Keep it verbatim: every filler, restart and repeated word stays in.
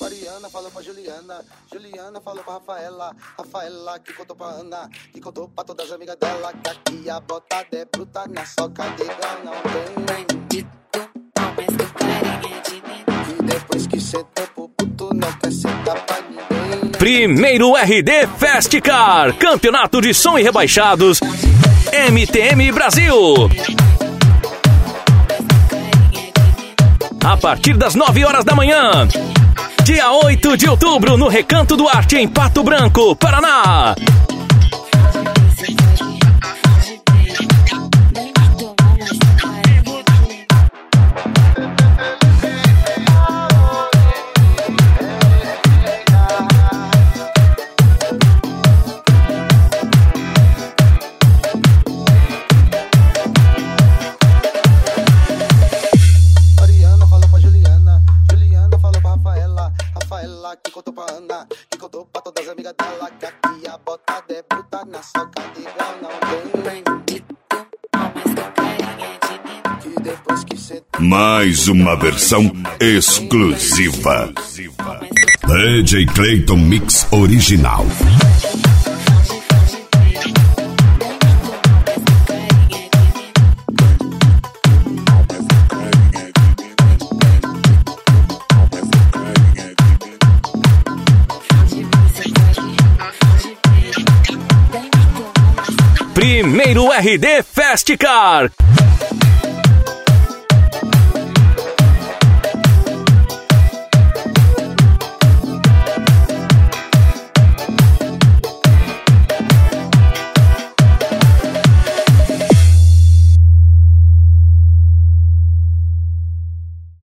Mariana falou pra Juliana, Juliana falou pra Rafaela, Rafaela que contou pra Ana, que contou pra todas as amigas dela, que aqui a botada é bruta, na soca dega não tem. Bandido, mas teu carinha de menino. E depois que sentou pro puto, não quer sentar pra ninguém. Primeiro R D Festcar, Campeonato de Som e Rebaixados, M T M Brasil. A partir das nove horas da manhã, dia oito de outubro, no Recanto do Arte, em Pato Branco, Paraná. Que contou pra Ana, que contou pra todas as amigas dela, que aqui a botada é bruta, na soca dega não tem. Bandido, mas teu carinha de menino. Que depois que sentou. Mais uma versão exclusiva. D J Clayton Mix Original. Primeiro R D Festcar.